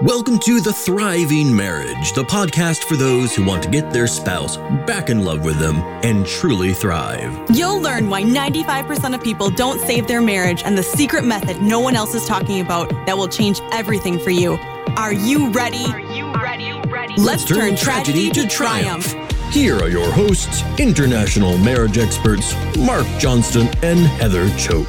Welcome to The Thriving Marriage, the podcast for those who want to get their spouse back in love with them and truly thrive. You'll learn why 95% of people don't save their marriage and the secret method no one else is talking about that will change everything for you. Are you ready? Let's turn tragedy to triumph. Here are your hosts, international marriage experts, Mark Johnston and Heather Choate.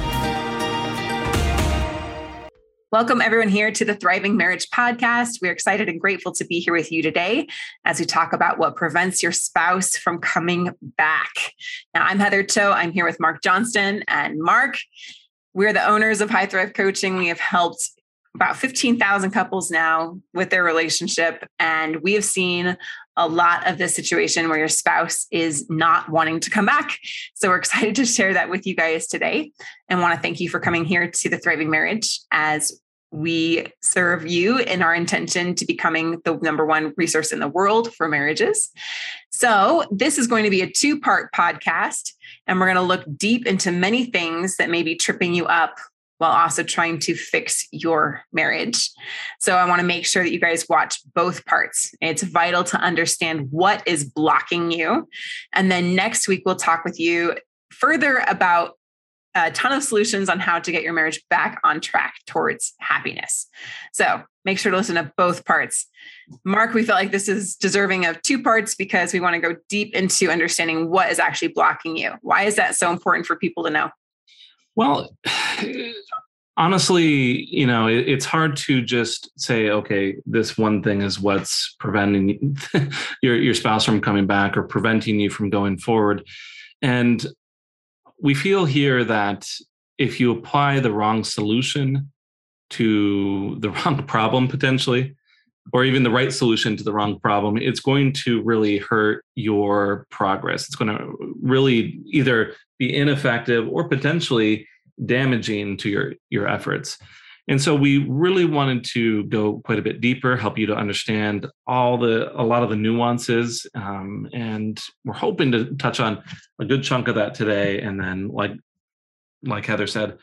Welcome everyone here to the Thriving Marriage Podcast. We're excited and grateful to be here with you today as we talk about what prevents your spouse from coming back. Now, I'm Heather Choate. I'm here with Mark Johnston. And Mark, we're the owners of High Thrive Coaching. We have helped about 15,000 couples now with their relationship. And we have seen a lot of this situation where your spouse is not wanting to come back. So we're excited to share that with you guys today and want to thank you for coming here to the Thriving Marriage as we serve you in our intention to becoming the number one resource in the world for marriages. So this is going to be a two-part podcast, and we're going to look deep into many things that may be tripping you up while also trying to fix your marriage. So I want to make sure that you guys watch both parts. It's vital to understand what is blocking you. And then next week, we'll talk with you further about a ton of solutions on how to get your marriage back on track towards happiness. So make sure to listen to both parts. Mark, we felt like this is deserving of two parts because we want to go deep into understanding what is actually blocking you. Why is that so important for people to know? Well, honestly, it's hard to just say, okay, this one thing is what's preventing your spouse from coming back or preventing you from going forward. And we feel here that if you apply the wrong solution to the wrong problem, potentially, or even the right solution to the wrong problem, it's going to really hurt your progress. It's going to really either be ineffective or potentially damaging to your efforts. And so we really wanted to go quite a bit deeper, help you to understand a lot of the nuances. And we're hoping to touch on a good chunk of that today. And then like Heather said,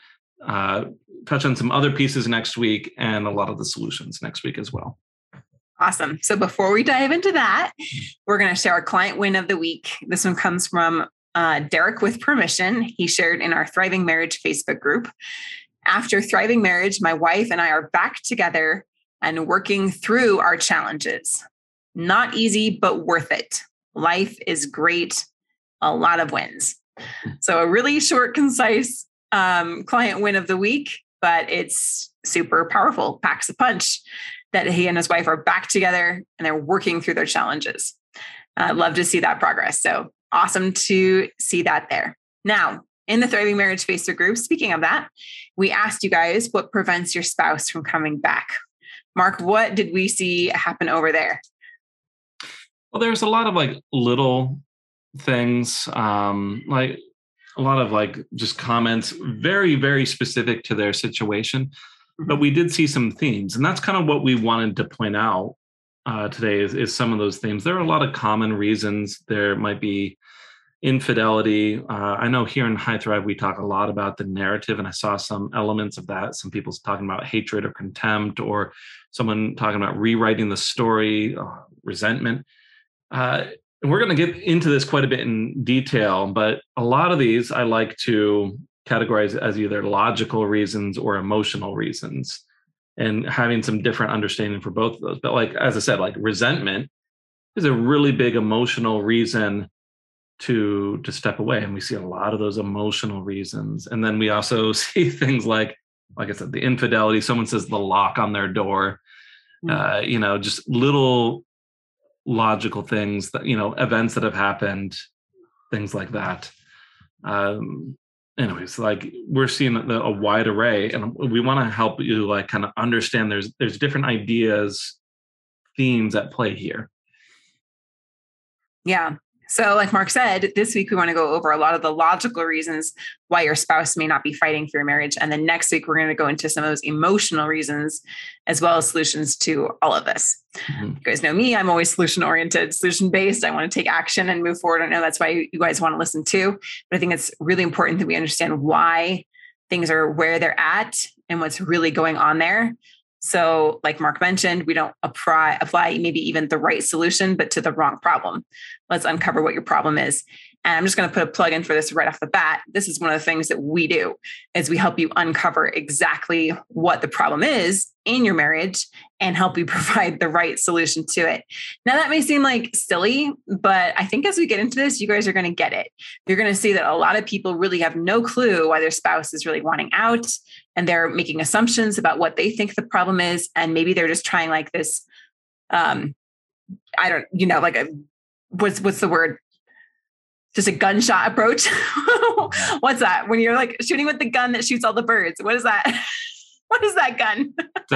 touch on some other pieces next week and a lot of the solutions next week as well. Awesome. So before we dive into that, we're going to share our client win of the week. This one comes from Derek with permission. He shared in our Thriving Marriage Facebook group. After thriving marriage, my wife and I are back together and working through our challenges. Not easy, but worth it. Life is great. A lot of wins. So a really short, concise client win of the week, but it's super powerful, packs a punch that he and his wife are back together and they're working through their challenges. I'd love to see that progress. So awesome to see that there. Now, in the Thriving Marriage Facebook group, speaking of that, we asked you guys what prevents your spouse from coming back. Mark, what did we see happen over there? Well, there's a lot of little things, like a lot of just comments, very, very specific to their situation. Mm-hmm. But we did see some themes, and that's kind of what we wanted to point out today is some of those themes. There are a lot of common reasons. There might be infidelity. I know here in High Thrive, we talk a lot about the narrative, and I saw some elements of that. Some people talking about hatred or contempt, or someone talking about rewriting the story, resentment. And we're going to get into this quite a bit in detail, but a lot of these I like to categorize as either logical reasons or emotional reasons, and having some different understanding for both of those. But as I said, resentment is a really big emotional reason to step away. And we see a lot of those emotional reasons. And then we also see things like I said, the infidelity, someone says the lock on their door, just little logical things that, events that have happened, things like that. Anyways, we're seeing a wide array, and we want to help you kind of understand there's different ideas, themes at play here. Yeah. So like Mark said, this week we want to go over a lot of the logical reasons why your spouse may not be fighting for your marriage. And then next week, we're going to go into some of those emotional reasons, as well as solutions to all of this. Mm-hmm. You guys know me, I'm always solution-oriented, solution-based. I want to take action and move forward. I know that's why you guys want to listen too. But I think it's really important that we understand why things are where they're at and what's really going on there. So like Mark mentioned, we don't apply maybe even the right solution, but to the wrong problem. Let's uncover what your problem is. And I'm just going to put a plug in for this right off the bat. This is one of the things that we do is we help you uncover exactly what the problem is in your marriage and help you provide the right solution to it. Now that may seem like silly, but I think as we get into this, you guys are going to get it. You're going to see that a lot of people really have no clue why their spouse is really wanting out, and they're making assumptions about what they think the problem is. And maybe they're just trying like this, what's the word? Just a gunshot approach. What's that? When you're like shooting with the gun that shoots all the birds. What is that? What is that gun?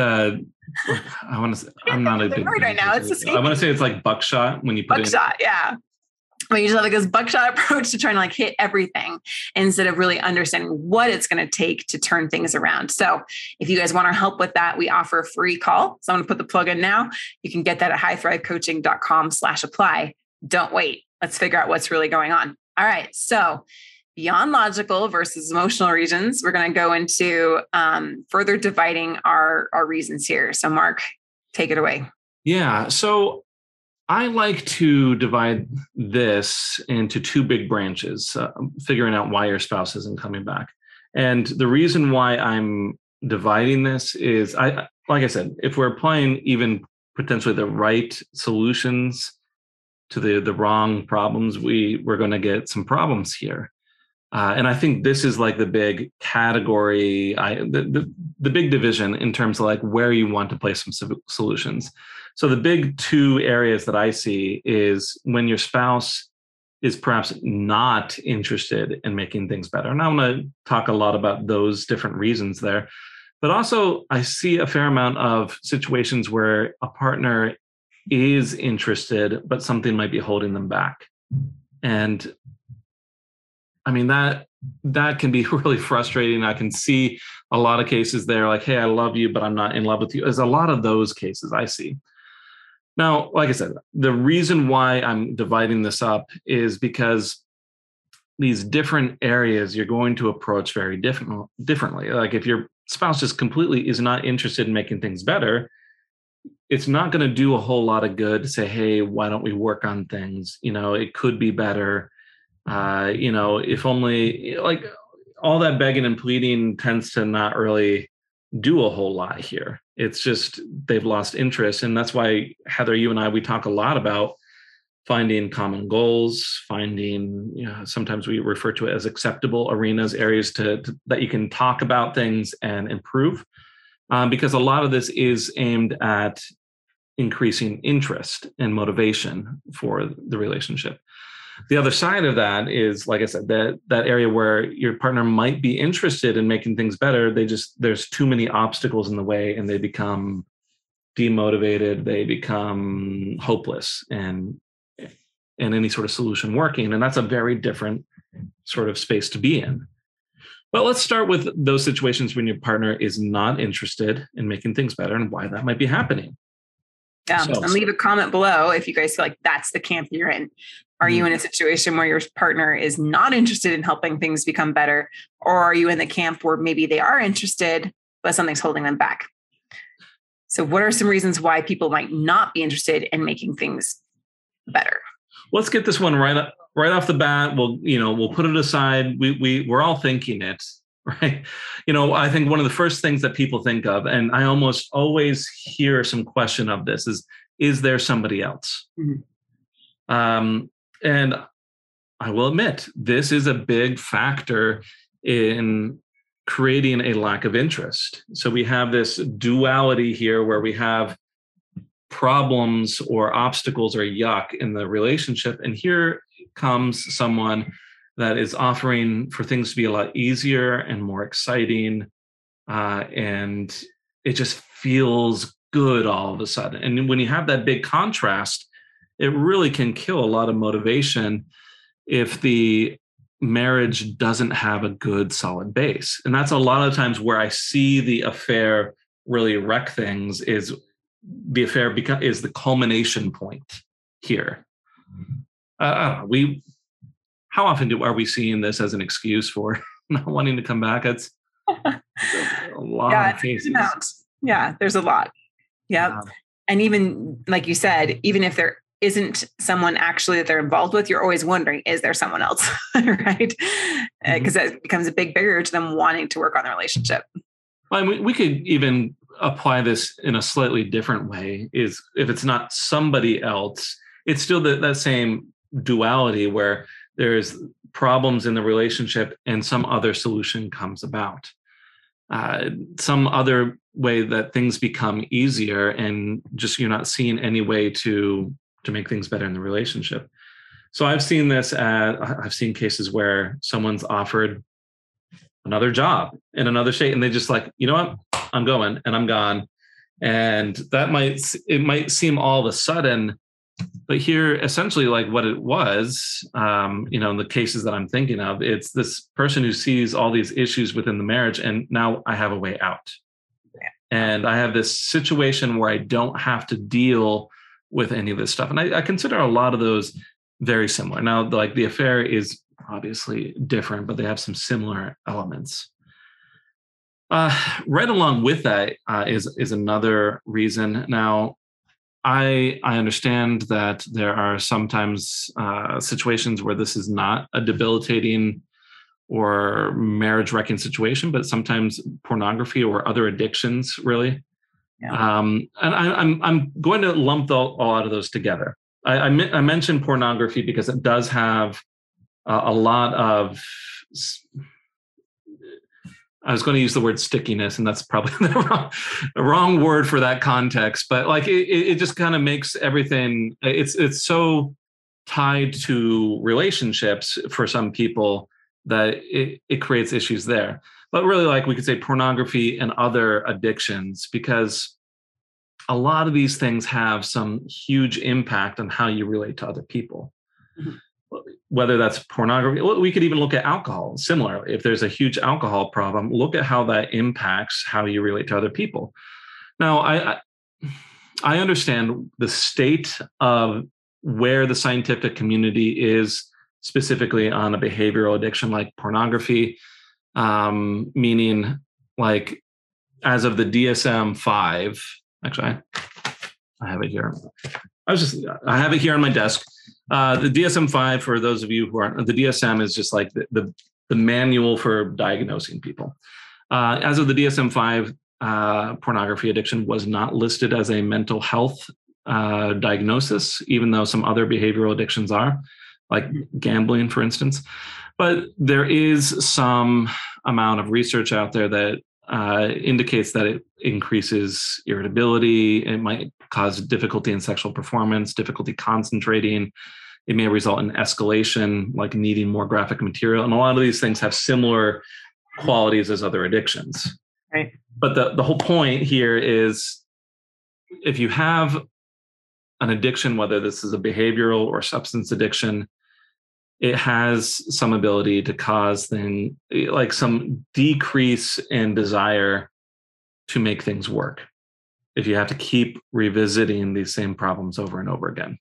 I want to say, I'm not a big word right now. It's escaping. I want to say it's like buckshot when you put buckshot. Yeah. When you just have like this buckshot approach to trying to like hit everything instead of really understanding what it's going to take to turn things around. So if you guys want our help with that, we offer a free call. So I'm going to put the plug in now. You can get that at highthrivecoaching.com/apply. Don't wait. Let's figure out what's really going on. All right. So beyond logical versus emotional reasons, we're going to go into further dividing our reasons here. So Mark, take it away. Yeah. So I like to divide this into two big branches, figuring out why your spouse isn't coming back. And the reason why I'm dividing this is, like I said, if we're applying even potentially the right solutions to the wrong problems, we're going to get some problems here. And I think this is like the big category, the big division in terms of like where you want to place some solutions. So the big two areas that I see is when your spouse is perhaps not interested in making things better. And I'm going to talk a lot about those different reasons there. But also I see a fair amount of situations where a partner is interested, but something might be holding them back. And I mean, that can be really frustrating. I can see a lot of cases there like, hey, I love you, but I'm not in love with you. There's a lot of those cases I see. Now, like I said, the reason why I'm dividing this up is because these different areas you're going to approach very differently. Like if your spouse just completely is not interested in making things better, it's not going to do a whole lot of good to say, hey, why don't we work on things? It could be better. If only, like, all that begging and pleading tends to not really do a whole lot here. It's just they've lost interest. And that's why, Heather, you and I, we talk a lot about finding common goals, finding, sometimes we refer to it as acceptable arenas, areas that you can talk about things and improve. Because a lot of this is aimed at increasing interest and motivation for the relationship. The other side of that is, like I said, that area where your partner might be interested in making things better. There's too many obstacles in the way, and they become demotivated. They become hopeless and any sort of solution working. And that's a very different sort of space to be in. But let's start with those situations when your partner is not interested in making things better and why that might be happening. And leave a comment below if you guys feel like that's the camp you're in. Are you in a situation where your partner is not interested in helping things become better? Or are you in the camp where maybe they are interested, but something's holding them back? So what are some reasons why people might not be interested in making things better? Let's get this one right off the bat. We'll put it aside. We're all thinking it, right? I think one of the first things that people think of, and I almost always hear some question of this, is there somebody else? Mm-hmm. And I will admit, this is a big factor in creating a lack of interest. So we have this duality here where we have problems or obstacles or yuck in the relationship. And here comes someone that is offering for things to be a lot easier and more exciting. And it just feels good all of a sudden. And when you have that big contrast, it really can kill a lot of motivation if the marriage doesn't have a good solid base. And that's a lot of times where I see the affair really wreck things, is the affair is the culmination point here. How often are we seeing this as an excuse for not wanting to come back? It's a lot of cases. Yeah, there's a lot. Yep. And even like you said, even if there isn't someone actually that they're involved with, you're always wondering, is there someone else? Right? Because that becomes a big barrier to them wanting to work on the relationship. Well, we could even apply this in a slightly different way, is if it's not somebody else, it's still that same duality where there's problems in the relationship and some other solution comes about. Some other way that things become easier, and just you're not seeing any way to make things better in the relationship. So I've seen cases where someone's offered another job in another state, and they just like, you know what, I'm going and I'm gone. And it might seem all of a sudden, but here essentially like what it was, in the cases that I'm thinking of, it's this person who sees all these issues within the marriage, and now I have a way out. Yeah. And I have this situation where I don't have to deal with any of this stuff. And I consider a lot of those very similar. Now, like the affair is obviously different, but they have some similar elements. Right along with that is another reason. Now, I understand that there are sometimes situations where this is not a debilitating or marriage-wrecking situation, but sometimes pornography or other addictions, really. Yeah. And I'm going to lump all out of those together. I mentioned pornography because it does have a lot of. I was going to use the word stickiness, and that's probably the wrong word for that context. But like it just kind of makes everything. It's so tied to relationships for some people that it creates issues there. But really, like we could say pornography and other addictions, because a lot of these things have some huge impact on how you relate to other people. Mm-hmm. Whether that's pornography, we could even look at alcohol. Similarly, if there's a huge alcohol problem, look at how that impacts how you relate to other people. Now, I understand the state of where the scientific community is specifically on a behavioral addiction like pornography, meaning like as of the DSM-5, actually, I have it here. I have it here on my desk. The DSM-5, for those of you who aren't, the DSM is just like the manual for diagnosing people. As of the DSM-5, pornography addiction was not listed as a mental health diagnosis, even though some other behavioral addictions are, like gambling, for instance. But there is some amount of research out there that indicates that it increases irritability. It might cause difficulty in sexual performance, difficulty concentrating. It may result in escalation, like needing more graphic material. And a lot of these things have similar qualities as other addictions. Right. But the whole point here is if you have an addiction, whether this is a behavioral or substance addiction, it has some ability to cause like some decrease in desire to make things work if you have to keep revisiting these same problems over and over again.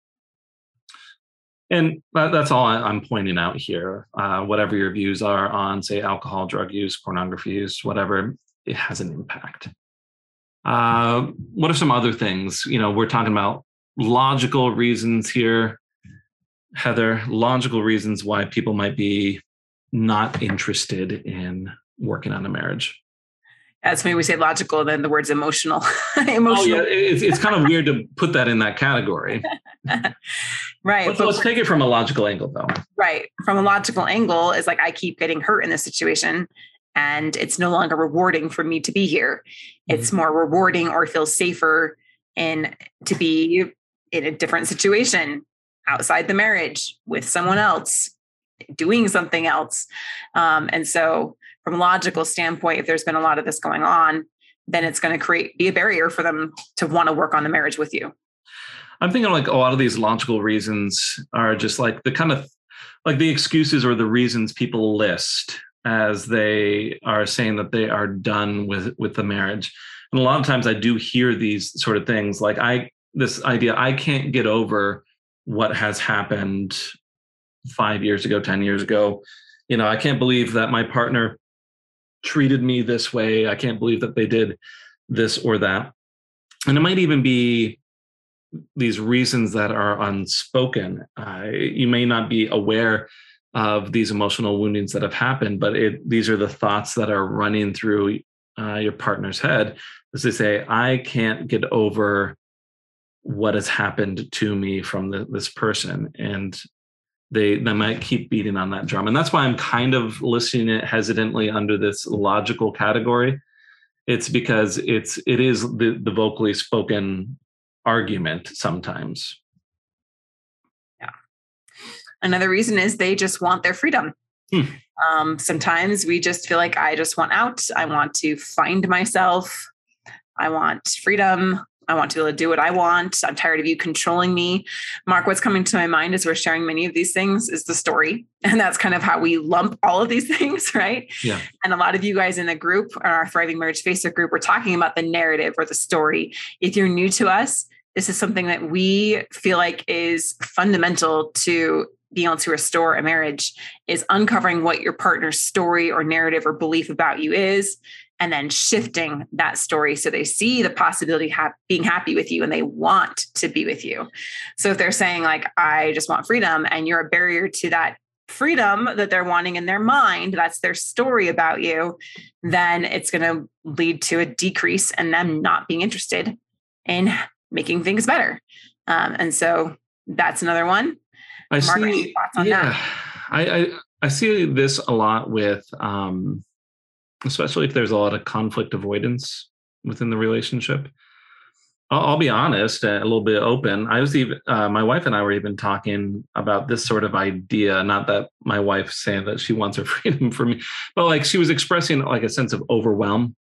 And that's all I'm pointing out here. Whatever your views are on, say, alcohol, drug use, pornography use, whatever, it has an impact. What are some other things? We're talking about logical reasons here. Heather, logical reasons why people might be not interested in working on a marriage. That's when we say logical, then the word's emotional. Oh, yeah, it's kind of weird to put that in that category. Right. Let's take it from a logical angle, though. Right. From a logical angle, is like I keep getting hurt in this situation, and it's no longer rewarding for me to be here. Mm-hmm. It's more rewarding or feel safer to be in a different situation outside the marriage with someone else, doing something else. And so from a logical standpoint, if there's been a lot of this going on, then it's going to be a barrier for them to want to work on the marriage with you. I'm thinking like a lot of these logical reasons are just like the kind of like the excuses or the reasons people list as they are saying that they are done with the marriage. And a lot of times I do hear these sort of things like this idea, I can't get over what has happened 5 years ago, 10 years ago. I can't believe that my partner treated me this way. I can't believe that they did this or that. And it might even be these reasons that are unspoken. You may not be aware of these emotional woundings that have happened, but these are the thoughts that are running through your partner's head as they say, I can't get over what has happened to me from this person. And they might keep beating on that drum. And that's why I'm kind of listing it hesitantly under this logical category. It's because it is the vocally spoken argument sometimes. Yeah. Another reason is they just want their freedom. Sometimes we just feel like I just want out. I want to find myself. I want freedom. I want to be able to do what I want. I'm tired of you controlling me. Mark, what's coming to my mind as we're sharing many of these things is the story. And that's kind of how we lump all of these things, right? Yeah. And a lot of you guys in the group, our Thriving Marriage Facebook group, we're talking about the narrative or the story. If you're new to us, this is something that we feel like is fundamental to being able to restore a marriage, is uncovering what your partner's story or narrative or belief about you is, and then shifting that story so they see the possibility of being happy with you and they want to be with you. So if they're saying like, I just want freedom, and you're a barrier to that freedom that they're wanting in their mind, that's their story about you, then it's going to lead to a decrease in them not being interested in making things better. And so that's another one. Mark, any thoughts on that? I see this a lot with, especially if there's a lot of conflict avoidance within the relationship. I'll be honest, a little bit open. I was even, my wife and I were even talking about this sort of idea. Not that my wife's saying that she wants her freedom from me, but like she was expressing like a sense of overwhelm,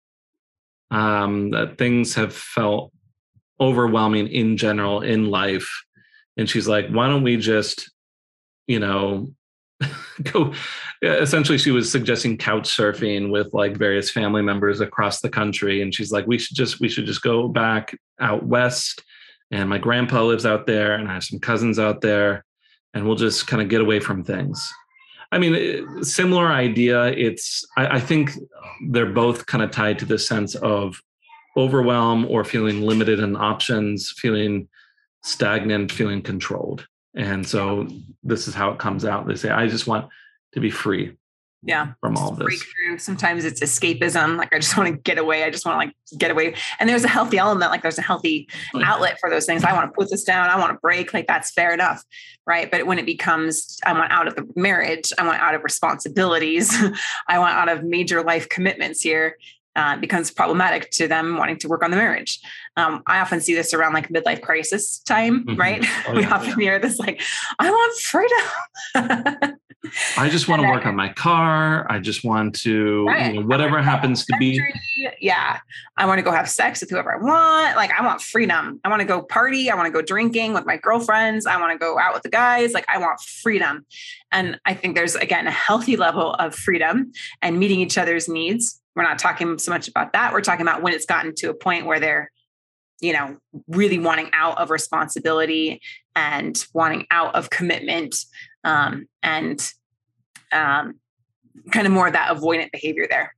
that things have felt overwhelming in general in life. And she's like, why don't we just, go, essentially she was suggesting couch surfing with like various family members across the country. And she's like, we should just go back out west, and my grandpa lives out there and I have some cousins out there, and we'll just kind of get away from things. I mean, similar idea. I think they're both kind of tied to the sense of overwhelm or feeling limited in options, feeling stagnant, feeling controlled. And so this is how it comes out. They say, I just want to be free from all this. Breakthrough. Sometimes it's escapism. Like, I just want to get away. I just want to like get away. And there's a healthy element. Like there's a healthy outlet for those things. I want to put this down. I want to break. Like that's fair enough. Right. But when it becomes, I want out of the marriage, I want out of responsibilities, I want out of major life commitments here. Becomes problematic to them wanting to work on the marriage. I often see this around like midlife crisis time, right? We often hear this like, I want freedom. I just want to work on my car. I just want to, whatever happens to be. Yeah. I want to go have sex with whoever I want. Like, I want freedom. I want to go party. I want to go drinking with my girlfriends. I want to go out with the guys. Like, I want freedom. And I think there's, again, a healthy level of freedom and meeting each other's needs. We're not talking so much about that. We're talking about when it's gotten to a point where they're, really wanting out of responsibility and wanting out of commitment, and kind of more of that avoidant behavior there.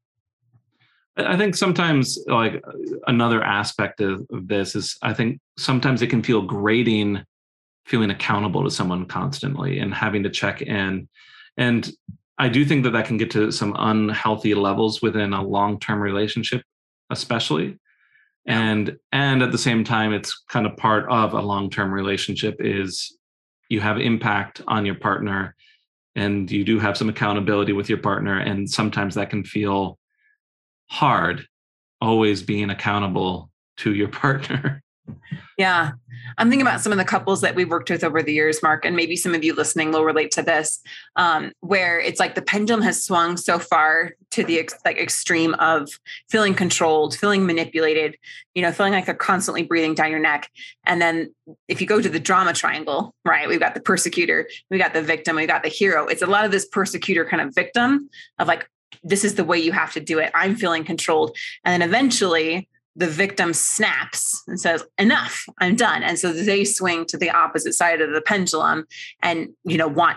I think sometimes like another aspect of this is I think sometimes it can feel grating, feeling accountable to someone constantly and having to check in. And I do think that can get to some unhealthy levels within a long-term relationship, especially. And at the same time, it's kind of part of a long-term relationship is you have impact on your partner and you do have some accountability with your partner. And sometimes that can feel hard, always being accountable to your partner. Yeah. I'm thinking about some of the couples that we've worked with over the years, Mark, and maybe some of you listening will relate to this, where it's like the pendulum has swung so far to the extreme of feeling controlled, feeling manipulated, feeling like they're constantly breathing down your neck. And then if you go to the drama triangle, right, we've got the persecutor, we got the victim, we got the hero. It's a lot of this persecutor kind of victim of like, this is the way you have to do it. I'm feeling controlled. And then eventually the victim snaps and says, enough, I'm done. And so they swing to the opposite side of the pendulum and, want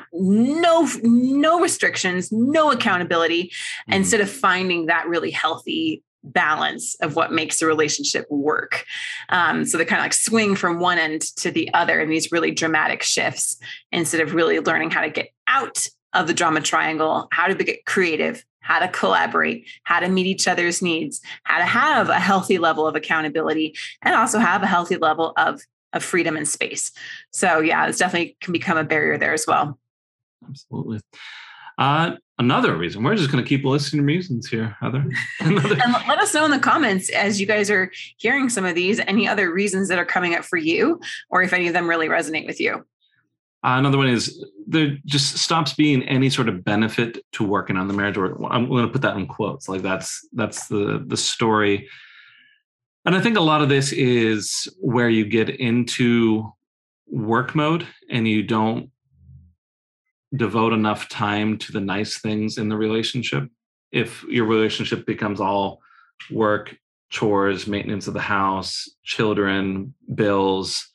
no restrictions, no accountability, instead of finding that really healthy balance of what makes a relationship work. So they kind of like swing from one end to the other in these really dramatic shifts, instead of really learning how to get out of the drama triangle, how to get creative, how to collaborate, how to meet each other's needs, how to have a healthy level of accountability, and also have a healthy level of freedom and space. So yeah, it's definitely can become a barrier there as well. Absolutely. Another reason, we're just going to keep listing reasons here, Heather. And let us know in the comments as you guys are hearing some of these, any other reasons that are coming up for you, or if any of them really resonate with you. Another one is there just stops being any sort of benefit to working on the marriage, or I'm going to put that in quotes. Like that's the story. And I think a lot of this is where you get into work mode and you don't devote enough time to the nice things in the relationship. If your relationship becomes all work, chores, maintenance of the house, children, bills,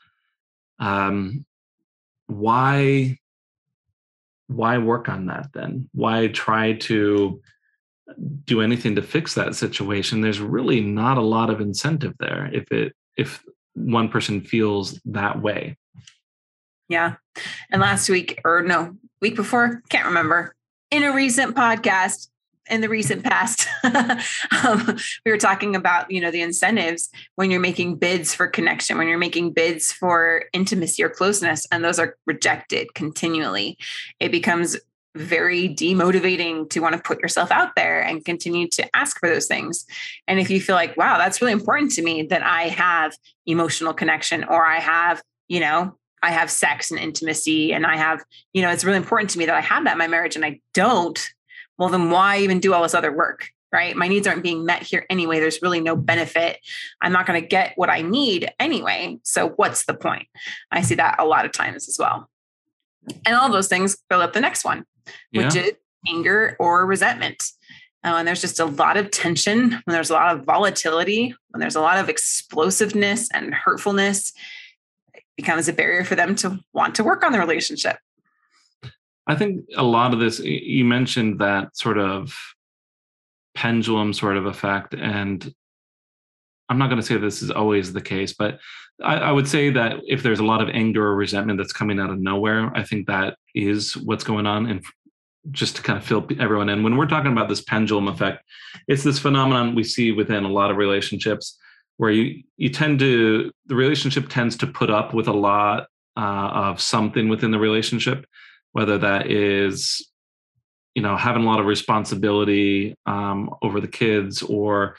why work on that then? Why try to do anything to fix that situation? There's really not a lot of incentive there if one person feels that way. Yeah. And week before, can't remember, in a recent podcast, in the recent past, we were talking about, the incentives when you're making bids for connection, when you're making bids for intimacy or closeness, and those are rejected continually. It becomes very demotivating to want to put yourself out there and continue to ask for those things. And if you feel like, wow, that's really important to me that I have emotional connection, or I have, I have sex and intimacy, and I have, it's really important to me that I have that in my marriage, and I don't, well, then why even do all this other work, right? My needs aren't being met here anyway. There's really no benefit. I'm not going to get what I need anyway. So what's the point? I see that a lot of times as well. And all those things fill up the next one, which is anger or resentment. And there's just a lot of tension, when there's a lot of volatility, when there's a lot of explosiveness and hurtfulness, it becomes a barrier for them to want to work on the relationship. I think a lot of this, you mentioned that sort of pendulum sort of effect, and I'm not going to say this is always the case, but I would say that if there's a lot of anger or resentment that's coming out of nowhere, I think that is what's going on. And just to kind of fill everyone in, when we're talking about this pendulum effect, it's this phenomenon we see within a lot of relationships where the relationship tends to put up with a lot of something within the relationship, whether that is, having a lot of responsibility over the kids, or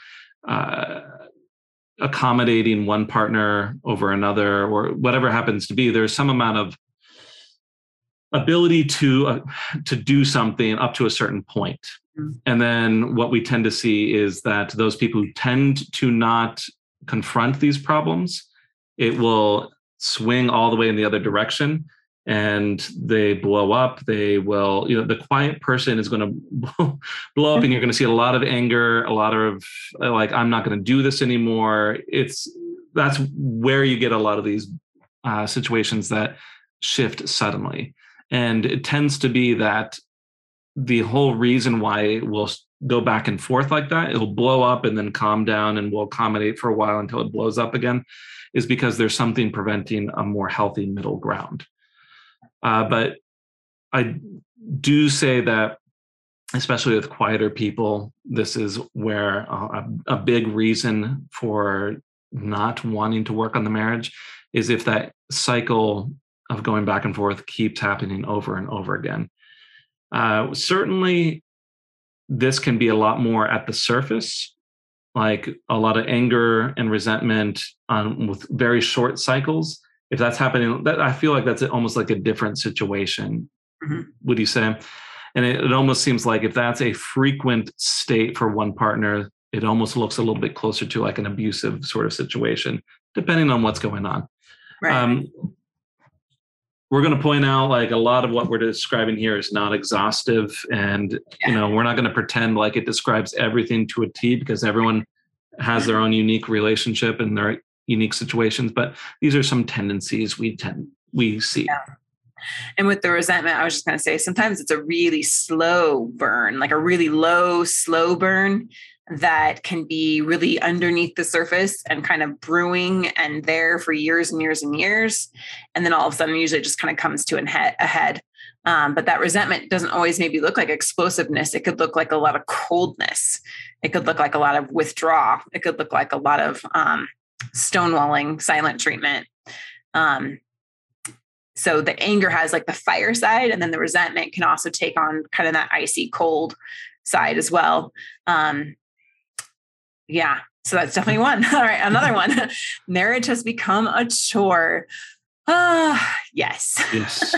accommodating one partner over another, or whatever happens to be. There's some amount of ability to do something up to a certain point. Mm-hmm. And then what we tend to see is that those people who tend to not confront these problems, it will swing all the way in the other direction, and they blow up. They will, the quiet person is going to blow up, and you're going to see a lot of anger, a lot of like, I'm not going to do this anymore. That's where you get a lot of these situations that shift suddenly. And it tends to be that the whole reason why it will go back and forth like that, it'll blow up and then calm down and will accommodate for a while until it blows up again, is because there's something preventing a more healthy middle ground. But I do say that, especially with quieter people, this is where a big reason for not wanting to work on the marriage is if that cycle of going back and forth keeps happening over and over again. Certainly, this can be a lot more at the surface, like a lot of anger and resentment with very short cycles. If that's happening, I feel like that's almost like a different situation. Mm-hmm. Would you say? And it almost seems like if that's a frequent state for one partner, it almost looks a little bit closer to like an abusive sort of situation, depending on what's going on. Right. We're going to point out like a lot of what we're describing here is not exhaustive, and we're not going to pretend like it describes everything to a T, because everyone has their own unique relationship and their unique situations. But these are some tendencies we see. Yeah. And with the resentment, I was just going to say, sometimes it's a really slow burn, like a really low, slow burn. that can be really underneath the surface and kind of brewing and there for years and years and years. And then all of a sudden, usually it just kind of comes to a head. But that resentment doesn't always maybe look like explosiveness. It could look like a lot of coldness. It could look like a lot of withdrawal. It could look like a lot of stonewalling, silent treatment. So the anger has like the fire side, and then the resentment can also take on kind of that icy cold side as well. Yeah. So that's definitely one. All right. Another one. Marriage has become a chore. Yes. Yes.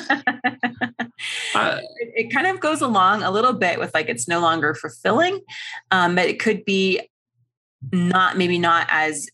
It kind of goes along a little bit with like, it's no longer fulfilling. But it could be maybe not as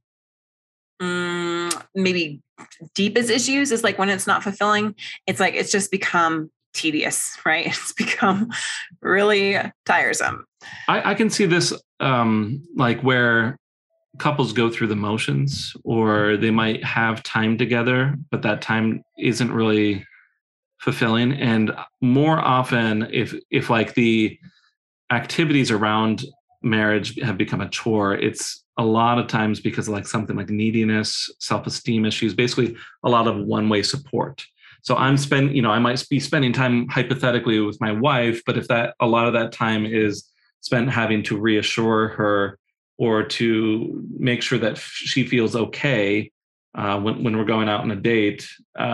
maybe deep as issues is like when it's not fulfilling, it's like, it's just become tedious, right? It's become really tiresome. I can see this like where couples go through the motions, or they might have time together, but that time isn't really fulfilling. And more often, if like the activities around marriage have become a chore, it's a lot of times because of like something like neediness, self-esteem issues, basically a lot of one-way support. So I might be spending time hypothetically with my wife, but if a lot of that time is spent having to reassure her or to make sure that she feels okay when we're going out on a date,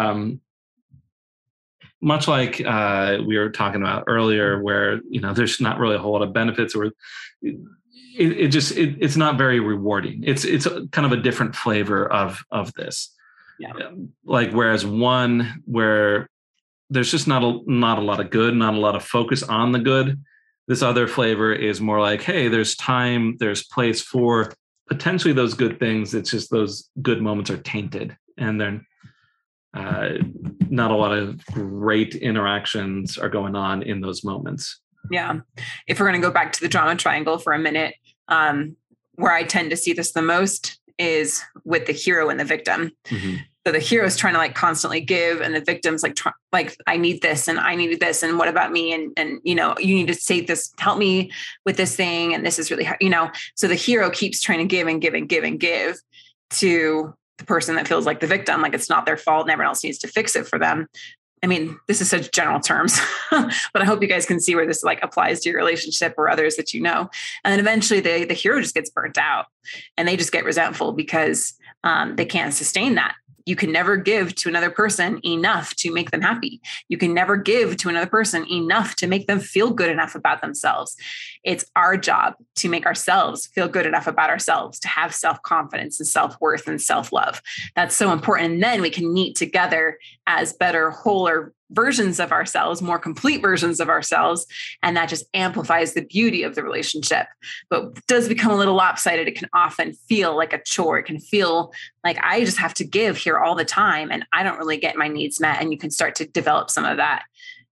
much like we were talking about earlier, where there's not really a whole lot of benefits, or it's not very rewarding. It's kind of a different flavor of this. Yeah. Like whereas one where there's just not a lot of good, not a lot of focus on the good. This other flavor is more like, hey, there's time, there's place for potentially those good things. It's just those good moments are tainted, and then not a lot of great interactions are going on in those moments. Yeah. If we're going to go back to the drama triangle for a minute, where I tend to see this the most is with the hero and the victim. Mm-hmm. So the hero is trying to like constantly give, and the victim's like, I need this and I needed this. And what about me? And, you need to say this, help me with this thing. And this is really hard, so the hero keeps trying to give and give and give and give to the person that feels like the victim, like it's not their fault and everyone else needs to fix it for them. I mean, this is such general terms, but I hope you guys can see where this like applies to your relationship or others that you know. And then eventually the hero just gets burnt out, and they just get resentful because they can't sustain that. You can never give to another person enough to make them happy. You can never give to another person enough to make them feel good enough about themselves. It's our job to make ourselves feel good enough about ourselves, to have self-confidence and self-worth and self-love. That's so important. And then we can meet together as better, wholer versions of ourselves, more complete versions of ourselves. And that just amplifies the beauty of the relationship. But it does become a little lopsided. It can often feel like a chore. It can feel like I just have to give here all the time, and I don't really get my needs met. And you can start to develop some of that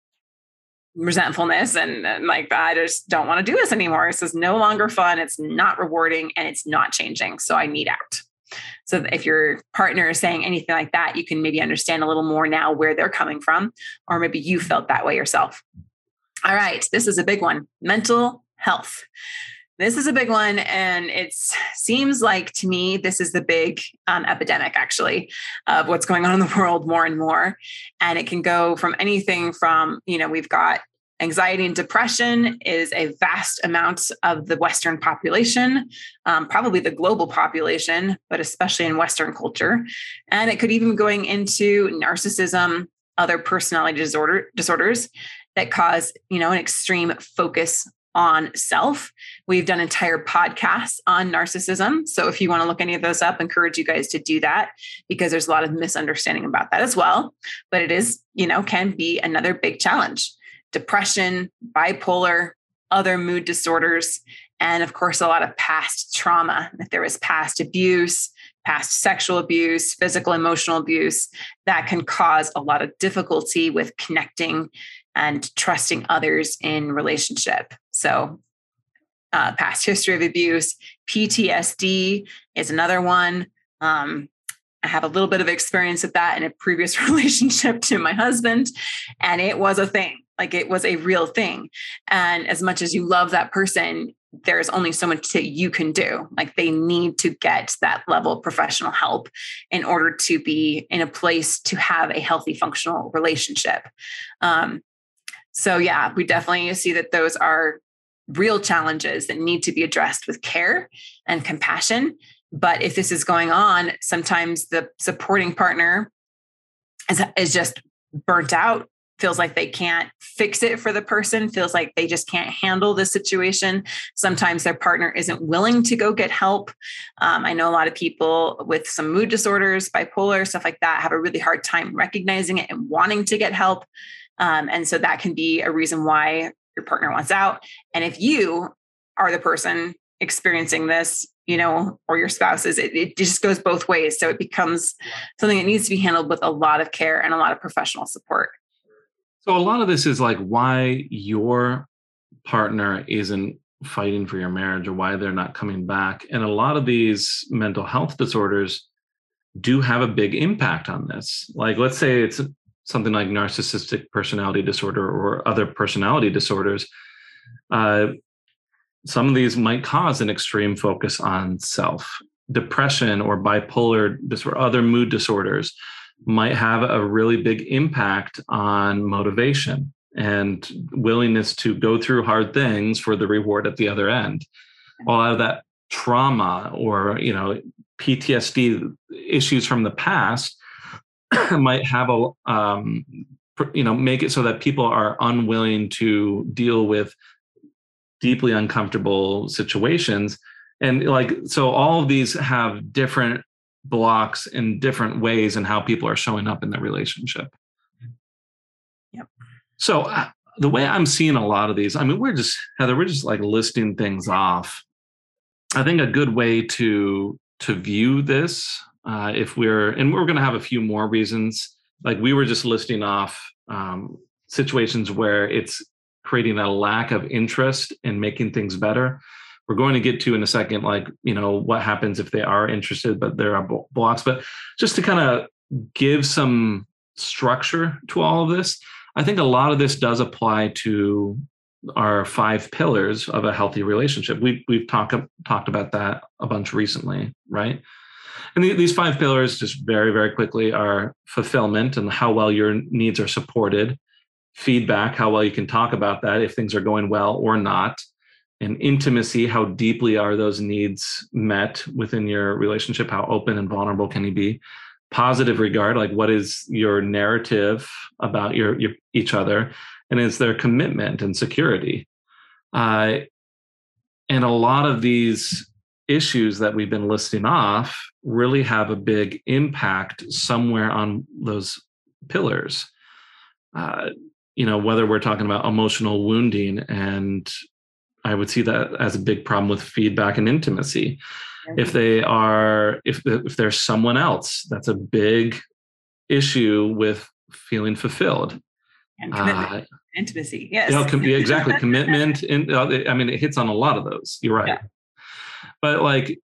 resentfulness and like, I just don't want to do this anymore. This is no longer fun. It's not rewarding, and it's not changing. So I need out. So if your partner is saying anything like that, you can maybe understand a little more now where they're coming from, or maybe you felt that way yourself. All right. This is a big one. Mental health. This is a big one. And it seems like to me, this is the big epidemic actually of what's going on in the world more and more. And it can go from anything from, we've got anxiety and depression is a vast amount of the Western population, probably the global population, but especially in Western culture. And it could even be going into narcissism, other personality disorders that cause, an extreme focus on self. We've done entire podcasts on narcissism. So if you want to look any of those up, I encourage you guys to do that, because there's a lot of misunderstanding about that as well. But it is, can be another big challenge. Depression, bipolar, other mood disorders, and of course, a lot of past trauma. If there was past abuse, past sexual abuse, physical, emotional abuse, that can cause a lot of difficulty with connecting and trusting others in relationship. So past history of abuse, PTSD is another one. I have a little bit of experience with that in a previous relationship to my husband, and it was a thing. Like it was a real thing. And as much as you love that person, there's only so much that you can do. Like they need to get that level of professional help in order to be in a place to have a healthy, functional relationship. So yeah, we definitely see that those are real challenges that need to be addressed with care and compassion. But if this is going on, sometimes the supporting partner is just burnt out, feels like they can't fix it for the person, feels like they just can't handle the situation. Sometimes their partner isn't willing to go get help. I know a lot of people with some mood disorders, bipolar, stuff like that, have a really hard time recognizing it and wanting to get help. And so that can be a reason why your partner wants out. And if you are the person experiencing this, or your spouse is, it just goes both ways. So it becomes something that needs to be handled with a lot of care and a lot of professional support. So a lot of this is like why your partner isn't fighting for your marriage or why they're not coming back. And a lot of these mental health disorders do have a big impact on this. Like, let's say it's something like narcissistic personality disorder or other personality disorders. Some of these might cause an extreme focus on self. Depression or bipolar disorder, other mood disorders might have a really big impact on motivation and willingness to go through hard things for the reward at the other end. A lot of that trauma or, PTSD issues from the past might have make it so that people are unwilling to deal with deeply uncomfortable situations. And so all of these have different blocks in different ways and how people are showing up in the relationship. Yep. So the way I'm seeing a lot of these, we're just like listing things off. I think a good way to view this, we're going to have a few more reasons, like we were just listing off situations where it's creating a lack of interest in making things better. We're going to get to in a second, what happens if they are interested, but there are blocks. But just to kind of give some structure to all of this, I think a lot of this does apply to our 5 pillars of a healthy relationship. We've talked about that a bunch recently, right? And these 5 pillars, just very, very quickly, are fulfillment and how well your needs are supported, feedback, how well you can talk about that if things are going well or not, and intimacy, how deeply are those needs met within your relationship, how open and vulnerable can you be, positive regard, like what is your narrative about your each other, and is there commitment and security. And a lot of these issues that we've been listing off really have a big impact somewhere on those pillars. Whether we're talking about emotional wounding, and I would see that as a big problem with feedback and intimacy. If there's someone else, that's a big issue with feeling fulfilled. And commitment, intimacy, yes. Exactly, commitment. It hits on a lot of those. You're right. Yeah. But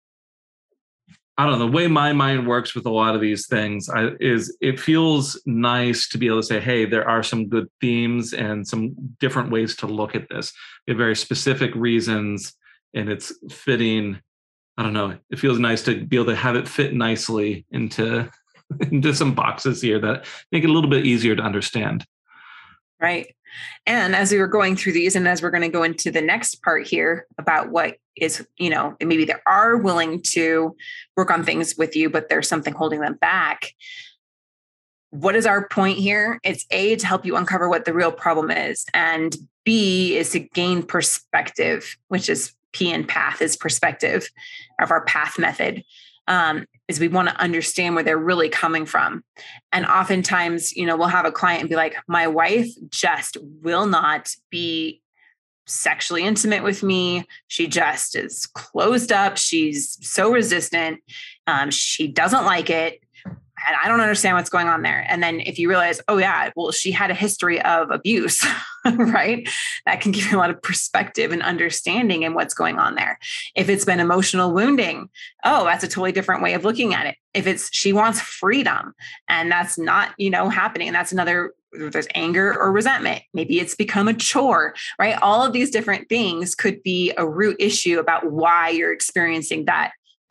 I don't know, the way my mind works with a lot of these things is it feels nice to be able to say, hey, there are some good themes and some different ways to look at this. We have very specific reasons and it's fitting. I don't know. It feels nice to be able to have it fit nicely into some boxes here that make it a little bit easier to understand. Right. And as we were going through these, and as we're going to go into the next part here about what is, maybe they are willing to work on things with you, but there's something holding them back. What is our point here? It's A, to help you uncover what the real problem is. And B is to gain perspective, which is P in PATH is perspective of our PATH method. Is we want to understand where they're really coming from. And oftentimes, we'll have a client and be like, my wife just will not be sexually intimate with me. She just is closed up. She's so resistant. She doesn't like it. And I don't understand what's going on there. And then if you realize, oh yeah, well, she had a history of abuse right? That can give you a lot of perspective and understanding in what's going on there. If it's been emotional wounding, oh, that's a totally different way of looking at it. If it's, she wants freedom and that's not, happening. And that's another, there's anger or resentment. Maybe it's become a chore, right? All of these different things could be a root issue about why you're experiencing that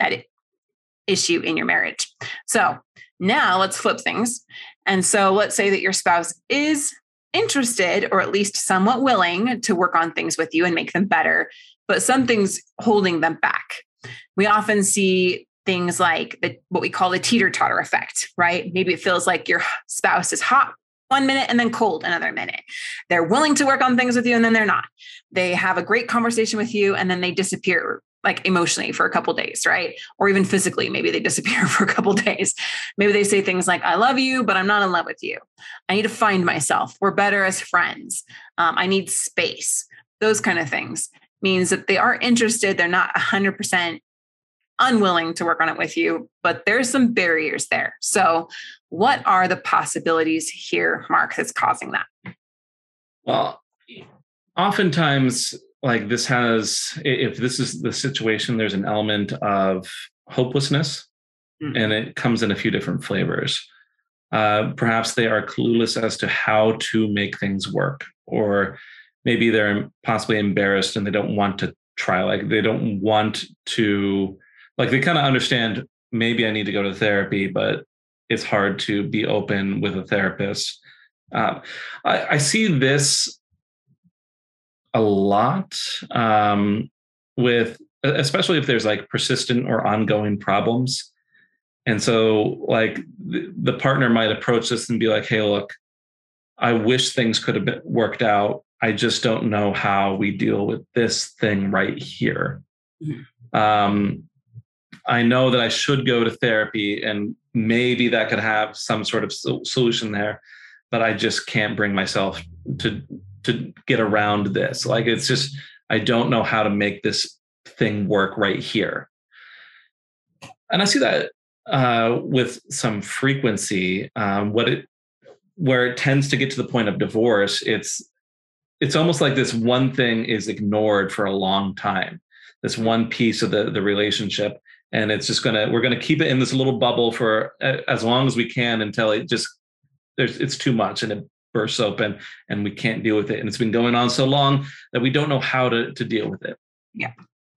issue in your marriage. So now let's flip things. And so let's say that your spouse is interested or at least somewhat willing to work on things with you and make them better, but something's holding them back. We often see things like what we call the teeter-totter effect, right? Maybe it feels like your spouse is hot one minute and then cold another minute. They're willing to work on things with you and then they're not. They have a great conversation with you and then they disappear, like emotionally for a couple of days, right? Or even physically, maybe they disappear for a couple of days. Maybe they say things like, I love you, but I'm not in love with you. I need to find myself. We're better as friends. I need space. Those kind of things means that they are interested. They're not 100% unwilling to work on it with you, but there's some barriers there. So what are the possibilities here, Mark, that's causing that? Well, oftentimes, like if this is the situation, there's an element of hopelessness, and it comes in a few different flavors. Perhaps they are clueless as to how to make things work, or maybe they're possibly embarrassed and they don't want to try. Like they don't want to, like they kind of understand, maybe I need to go to therapy, but it's hard to be open with a therapist. I see this a lot with, especially if there's like persistent or ongoing problems. And so like the partner might approach this and be like, hey, look, I wish things could have been worked out. I just don't know how we deal with this thing right here. I know that I should go to therapy and maybe that could have some sort of solution there, but I just can't bring myself to get around this. Like, it's just, I don't know how to make this thing work right here. And I see that with some frequency, where it tends to get to the point of divorce, it's almost like this one thing is ignored for a long time, this one piece of the relationship. And it's just we're going to keep it in this little bubble for as long as we can until it's too much and it bursts open and we can't deal with it. And it's been going on so long that we don't know how to deal with it. Yeah.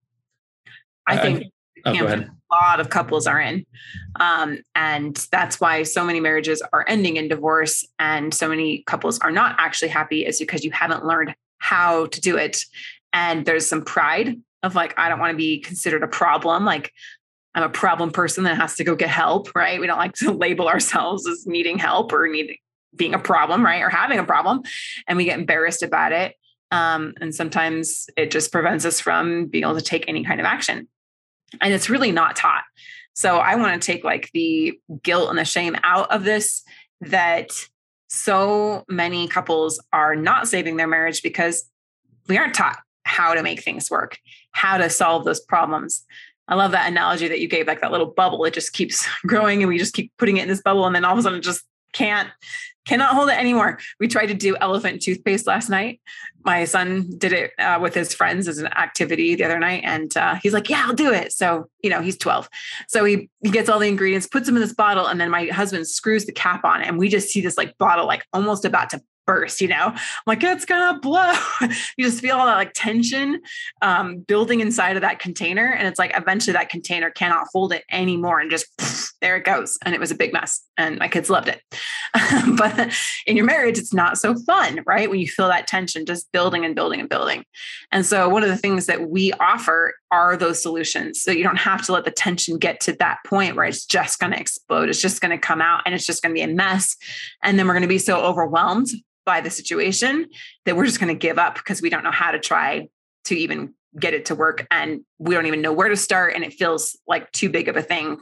I think go ahead. A lot of couples are in. And that's why so many marriages are ending in divorce and so many couples are not actually happy, is because you haven't learned how to do it. And there's some pride of like, I don't want to be considered a problem. Like, I'm a problem person that has to go get help, right? We don't like to label ourselves as needing help or being a problem, right? Or having a problem. And we get embarrassed about it. And sometimes it just prevents us from being able to take any kind of action. And it's really not taught. So I want to take like the guilt and the shame out of this, that so many couples are not saving their marriage because we aren't taught how to make things work, how to solve those problems. I love that analogy that you gave, like that little bubble. It just keeps growing and we just keep putting it in this bubble. And then all of a sudden it just cannot hold it anymore. We tried to do elephant toothpaste last night. My son did it with his friends as an activity the other night. And he's like, yeah, I'll do it. So, he's 12. So he gets all the ingredients, puts them in this bottle. And then my husband screws the cap on and we just see this like bottle, like almost about to burst, I'm like, it's gonna blow. You just feel all that like tension building inside of that container. And it's like, eventually that container cannot hold it anymore. And just there it goes. And it was a big mess and my kids loved it. But in your marriage, it's not so fun, right? When you feel that tension, just building and building and building. And so one of the things that we offer are those solutions. So you don't have to let the tension get to that point where it's just going to explode. It's just going to come out and it's just going to be a mess. And then we're going to be so overwhelmed by the situation that we're just going to give up because we don't know how to try to even get it to work. And we don't even know where to start. And it feels like too big of a thing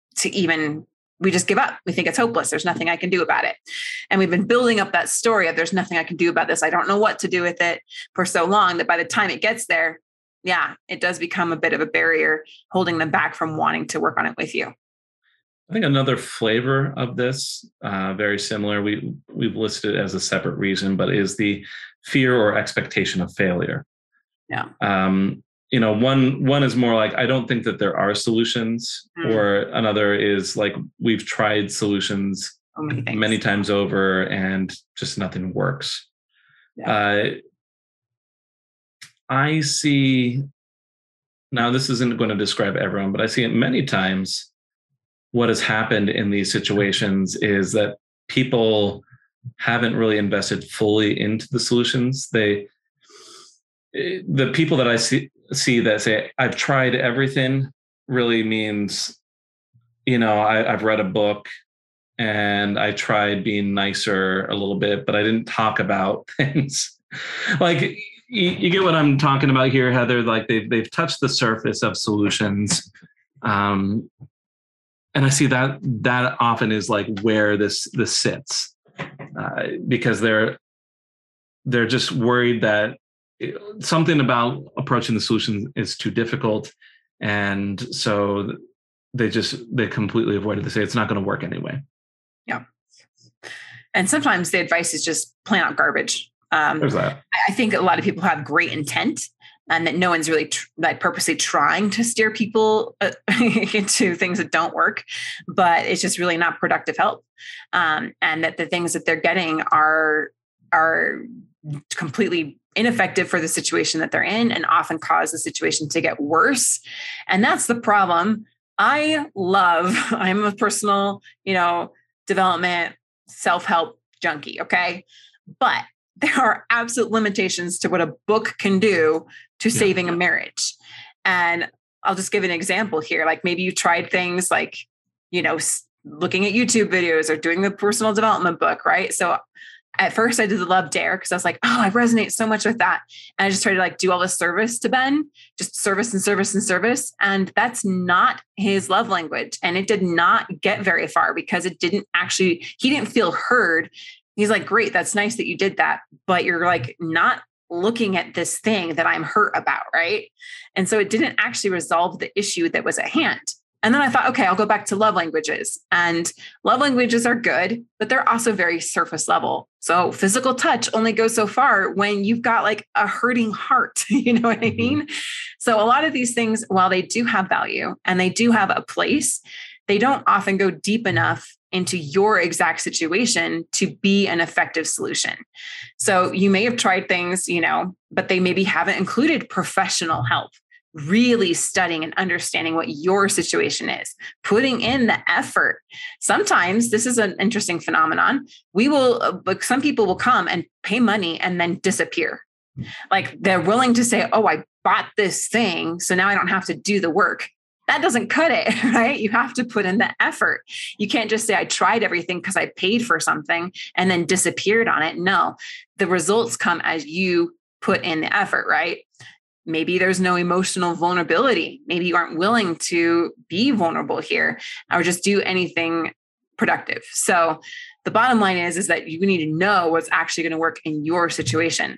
we just give up. We think it's hopeless. There's nothing I can do about it. And we've been building up that story of there's nothing I can do about this. I don't know what to do with it for so long that by the time it gets there, it does become a bit of a barrier holding them back from wanting to work on it with you. I think another flavor of this, very similar, we've listed it as a separate reason, but is the fear or expectation of failure. Yeah. One is more like, I don't think that there are solutions, or another is like, we've tried solutions many times over and just nothing works. Yeah. I see, now this isn't going to describe everyone, but I see it many times. What has happened in these situations is that people haven't really invested fully into the solutions. The people that I see that say, I've tried everything, really means, I've read a book and I tried being nicer a little bit, but I didn't talk about things. Like, you get what I'm talking about here, Heather. Like, they've touched the surface of solutions. And I see that often is like where this sits, because they're just worried that something about approaching the solution is too difficult, and so they completely avoid it. They say it's not going to work anyway. Yeah, and sometimes the advice is just plain out garbage. There's that. I think a lot of people have great intent, and that no one's really purposely trying to steer people into things that don't work, but it's just really not productive help. And that the things that they're getting are completely ineffective for the situation that they're in, and often cause the situation to get worse. And that's the problem. I'm a personal, development, self-help junkie. Okay. But there are absolute limitations to what a book can do to saving a marriage. And I'll just give an example here. Like, maybe you tried things like, looking at YouTube videos or doing the personal development book, right? So at first I did the Love Dare because I was like, oh, I resonate so much with that. And I just tried to do all this service to Ben, just service and service and service. And that's not his love language. And it did not get very far because he didn't feel heard. He's like, great, that's nice that you did that, but you're like not looking at this thing that I'm hurt about, right? And so it didn't actually resolve the issue that was at hand. And then I thought, okay, I'll go back to love languages. And love languages are good, but they're also very surface level. So physical touch only goes so far when you've got like a hurting heart. You know what I mean? So a lot of these things, while they do have value and they do have a place, they don't often go deep enough into your exact situation to be an effective solution. So you may have tried things, but they maybe haven't included professional help, really studying and understanding what your situation is, putting in the effort. Sometimes this is an interesting phenomenon. Some people will come and pay money and then disappear. Like, they're willing to say, oh, I bought this thing, so now I don't have to do the work. That doesn't cut it, right? You have to put in the effort. You can't just say, I tried everything because I paid for something and then disappeared on it. No, the results come as you put in the effort, right? Maybe there's no emotional vulnerability. Maybe you aren't willing to be vulnerable here or just do anything productive. So the bottom line is that you need to know what's actually going to work in your situation.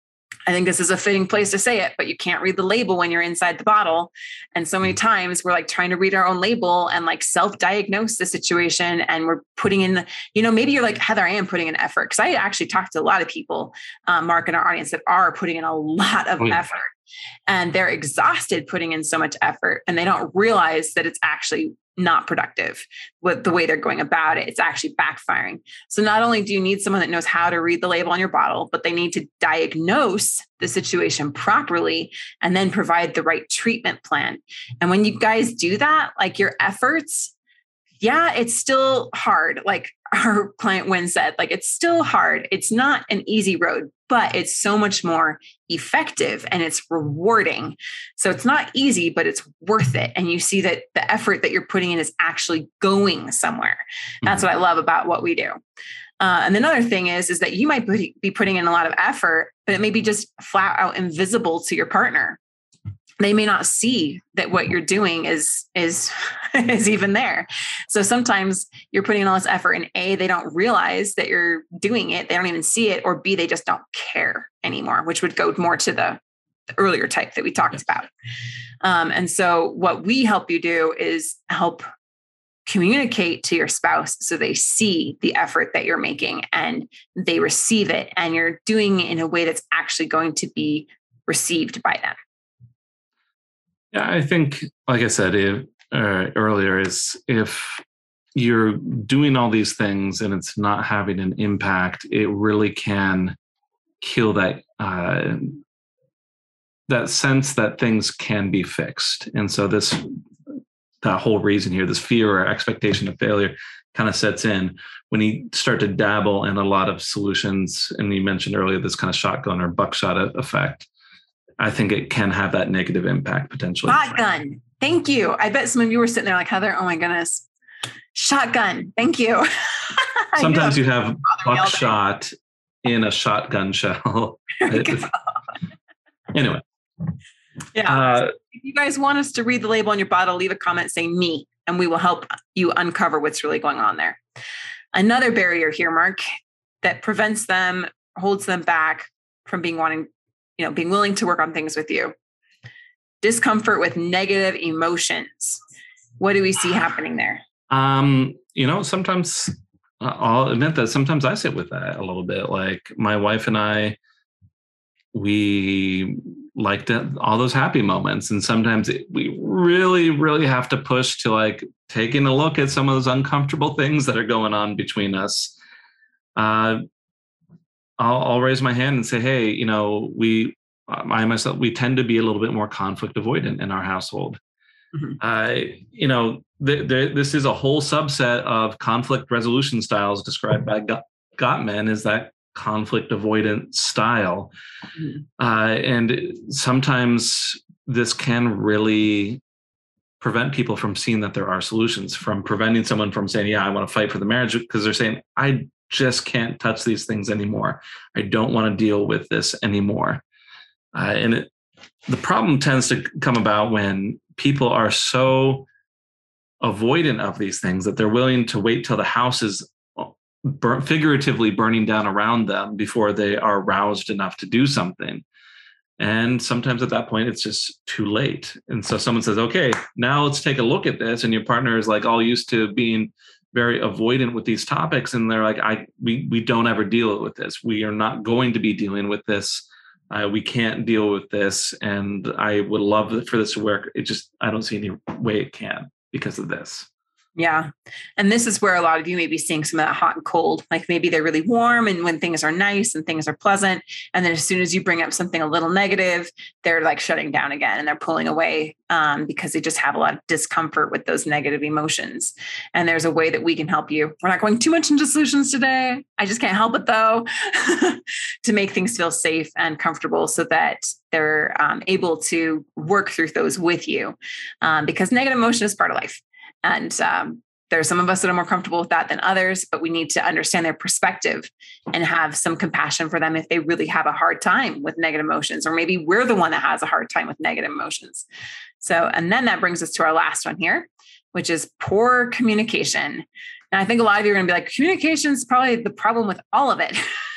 I think this is a fitting place to say it, but you can't read the label when you're inside the bottle. And so many times we're like trying to read our own label and like self-diagnose the situation. And we're putting in maybe you're like, Heather, I am putting in effort. Cause I actually talked to a lot of people, Mark, in our audience that are putting in a lot of effort, and they're exhausted putting in so much effort, and they don't realize that it's actually not productive with the way they're going about it. It's actually backfiring. So not only do you need someone that knows how to read the label on your bottle, but they need to diagnose the situation properly and then provide the right treatment plan. And when you guys do that, like, your efforts, it's still hard. Like our client Wynn said, like, it's still hard. It's not an easy road, but it's so much more effective and it's rewarding. So it's not easy, but it's worth it. And you see that the effort that you're putting in is actually going somewhere. That's what I love about what we do. And another thing is that you might be putting in a lot of effort, but it may be just flat out invisible to your partner. They may not see that what you're doing is even there. So sometimes you're putting in all this effort, and A, they don't realize that you're doing it. They don't even see it. Or B, they just don't care anymore, which would go more to the earlier type that we talked about. And so what we help you do is help communicate to your spouse so they see the effort that you're making and they receive it, and you're doing it in a way that's actually going to be received by them. Yeah, I think, like I said earlier, is if you're doing all these things and it's not having an impact, it really can kill that that sense that things can be fixed. And so that whole reason here, this fear or expectation of failure kind of sets in when you start to dabble in a lot of solutions. And you mentioned earlier, this kind of shotgun or buckshot effect. I think it can have that negative impact potentially. Shotgun. Thank you. I bet some of you were sitting there like, Heather, oh my goodness. Shotgun. Thank you. Sometimes you have buckshot in a shotgun shell. Anyway. Yeah. If you guys want us to read the label on your bottle, leave a comment saying me, and we will help you uncover what's really going on there. Another barrier here, Mark, that prevents them, holds them back from being willing to work on things with you. Discomfort with negative emotions. What do we see happening there? Sometimes I'll admit that sometimes I sit with that a little bit. Like my wife and I, we liked all those happy moments. And sometimes we really, really have to push to like taking a look at some of those uncomfortable things that are going on between us. I'll raise my hand and say, hey, we tend to be a little bit more conflict avoidant in our household. Mm-hmm. This is a whole subset of conflict resolution styles described by Gottman is that conflict avoidant style. Mm-hmm. And sometimes this can really prevent people from seeing that there are solutions, from preventing someone from saying, yeah, I want to fight for the marriage, because they're saying, I just can't touch these things anymore. I don't want to deal with this anymore. The problem tends to come about when people are so avoidant of these things that they're willing to wait till the house is figuratively burning down around them before they are roused enough to do something. And sometimes at that point, it's just too late. And so someone says, okay, now let's take a look at this. And your partner is like all used to being very avoidant with these topics. And they're like, we don't ever deal with this. We are not going to be dealing with this. We can't deal with this. And I would love for this to work. I don't see any way it can because of this. Yeah. And this is where a lot of you may be seeing some of that hot and cold, like maybe they're really warm and when things are nice and things are pleasant. And then as soon as you bring up something a little negative, they're like shutting down again and they're pulling away because they just have a lot of discomfort with those negative emotions. And there's a way that we can help you. We're not going too much into solutions today. I just can't help it though, to make things feel safe and comfortable so that they're able to work through those with you because negative emotion is part of life. And there are some of us that are more comfortable with that than others, but we need to understand their perspective and have some compassion for them if they really have a hard time with negative emotions, or maybe we're the one that has a hard time with negative emotions. So, and then that brings us to our last one here, which is poor communication. Now, I think a lot of you are going to be like, communication is probably the problem with all of it.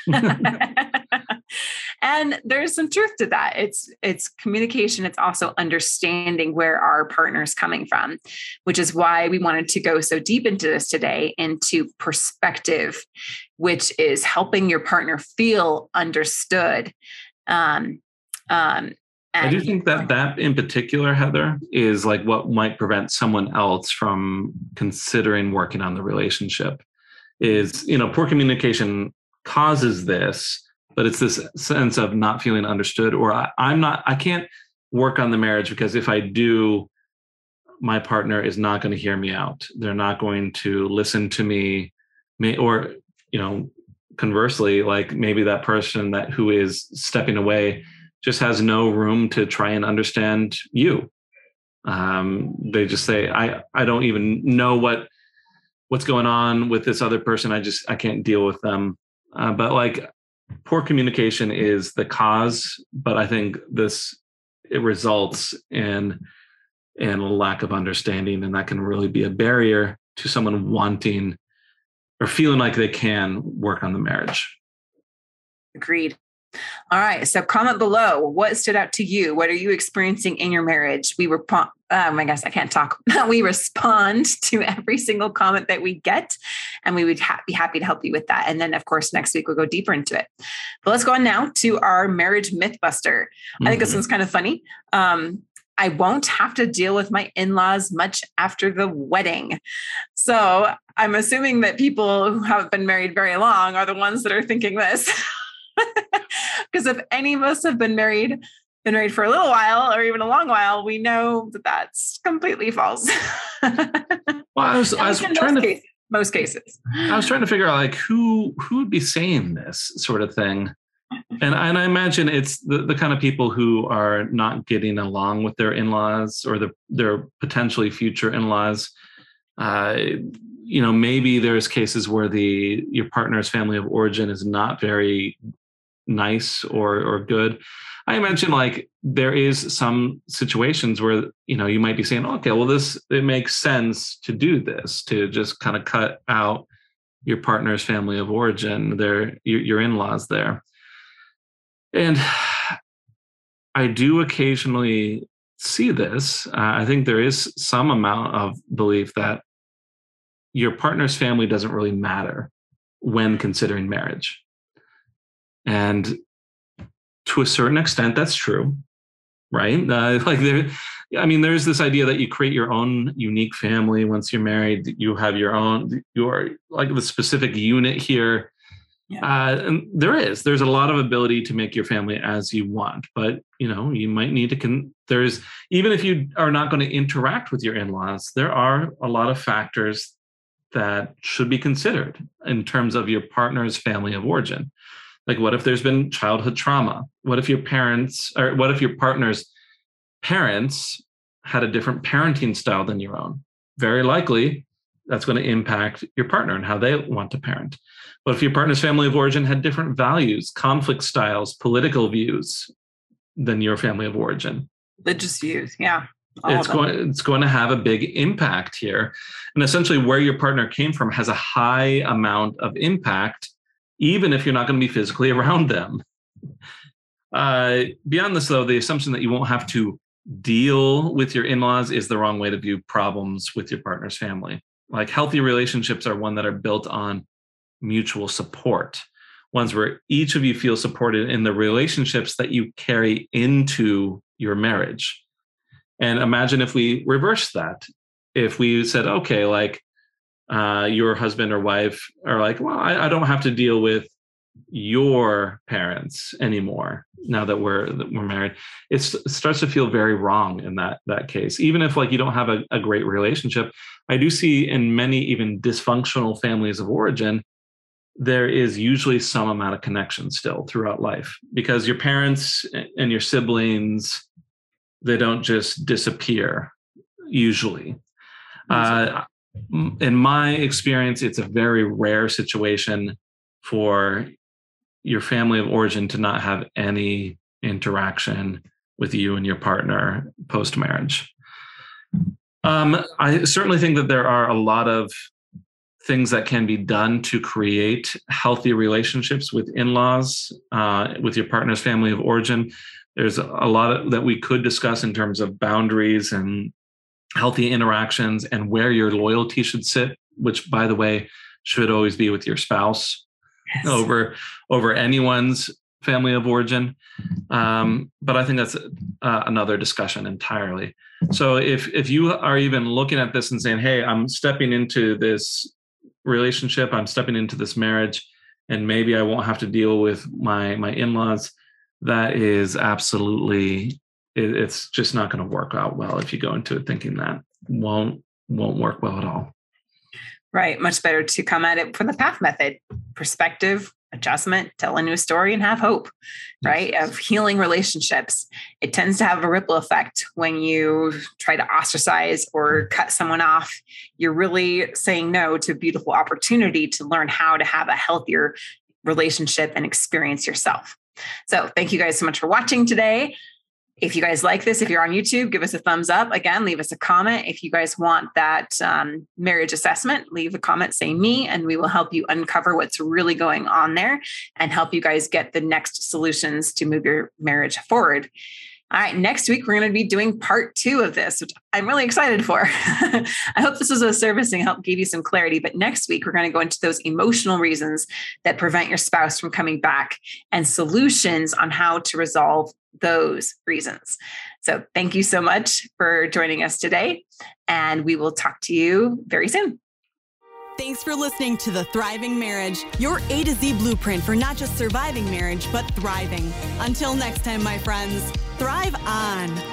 And there's some truth to that. It's communication. It's also understanding where our partner is coming from, which is why we wanted to go so deep into this today, into perspective, which is helping your partner feel understood. I do think that in particular, Heather, is like what might prevent someone else from considering working on the relationship is, poor communication causes this, but it's this sense of not feeling understood, or I can't work on the marriage because if I do, my partner is not going to hear me out. They're not going to listen to me, or, conversely, like maybe that person who is stepping away just has no room to try and understand you. They just say, I don't even know what's going on with this other person. I can't deal with them. But like poor communication is the cause, but I think it results in a lack of understanding, and that can really be a barrier to someone wanting or feeling like they can work on the marriage. Agreed. All right. So comment below. What stood out to you? What are you experiencing in your marriage? We respond to every single comment that we get, and we would be happy to help you with that. And then, of course, next week we'll go deeper into it. But let's go on now to our marriage myth buster. I think this one's kind of funny. I won't have to deal with my in-laws much after the wedding. So I'm assuming that people who haven't been married very long are the ones that are thinking this. Because if any of us have been married for a little while or even a long while, we know that that's completely false. Well, most cases. I was trying to figure out like who would be saying this sort of thing. And I imagine it's the kind of people who are not getting along with their in-laws or their potentially future in-laws. Maybe there's cases where your partner's family of origin is not very nice or good. I imagine like there is some situations where, you might be saying, okay, well, it makes sense to do this, to just kind of cut out your partner's family of origin, your in-laws there. And I do occasionally see this. I think there is some amount of belief that your partner's family doesn't really matter when considering marriage. And to a certain extent, that's true, right? There's this idea that you create your own unique family once you're married. You have you're like the specific unit here. Yeah. And there's a lot of ability to make your family as you want, but you might need to even if you are not going to interact with your in-laws, there are a lot of factors that should be considered in terms of your partner's family of origin. Like, what if there's been childhood trauma? What if your partner's parents had a different parenting style than your own? Very likely, that's going to impact your partner and how they want to parent. What if your partner's family of origin had different values, conflict styles, political views than your family of origin? Religious views, yeah. It's going to have a big impact here. And essentially where your partner came from has a high amount of impact, even if you're not going to be physically around them. Beyond this, though, the assumption that you won't have to deal with your in-laws is the wrong way to view problems with your partner's family. Like, healthy relationships are one that are built on mutual support, ones where each of you feel supported in the relationships that you carry into your marriage. And imagine if we reversed that. If we said, okay, like your husband or wife are like, well, I don't have to deal with your parents anymore now that we're married. It starts to feel very wrong in that case. Even if like you don't have a great relationship, I do see in many even dysfunctional families of origin, there is usually some amount of connection still throughout life, because your parents and your siblings, they don't just disappear usually. In my experience, it's a very rare situation for your family of origin to not have any interaction with you and your partner post-marriage. I certainly think that there are a lot of things that can be done to create healthy relationships with in-laws, with your partner's family of origin. There's a lot that we could discuss in terms of boundaries and healthy interactions and where your loyalty should sit, which, by the way, should always be with your spouse. Yes. over anyone's family of origin. But I think that's another discussion entirely. So if you are even looking at this and saying, hey, I'm stepping into this relationship, I'm stepping into this marriage, and maybe I won't have to deal with my in-laws, that is absolutely, it's just not going to work out well if you go into it thinking that. Won't work well at all. Right. Much better to come at it from the PATH method: perspective, adjustment, tell a new story, and have hope, right? Of healing relationships. It tends to have a ripple effect when you try to ostracize or cut someone off. You're really saying no to a beautiful opportunity to learn how to have a healthier relationship and experience yourself. So thank you guys so much for watching today. If you guys like this, if you're on YouTube, give us a thumbs up. Again, leave us a comment. If you guys want that marriage assessment, leave a comment saying me, and we will help you uncover what's really going on there and help you guys get the next solutions to move your marriage forward. All right, next week, we're going to be doing part 2 of this, which I'm really excited for. I hope this was a service and help give you some clarity. But next week, we're going to go into those emotional reasons that prevent your spouse from coming back and solutions on how to resolve those reasons. So thank you so much for joining us today, and we will talk to you very soon. Thanks for listening to The Thriving Marriage, your A to Z blueprint for not just surviving marriage, but thriving. Until next time, my friends, thrive on.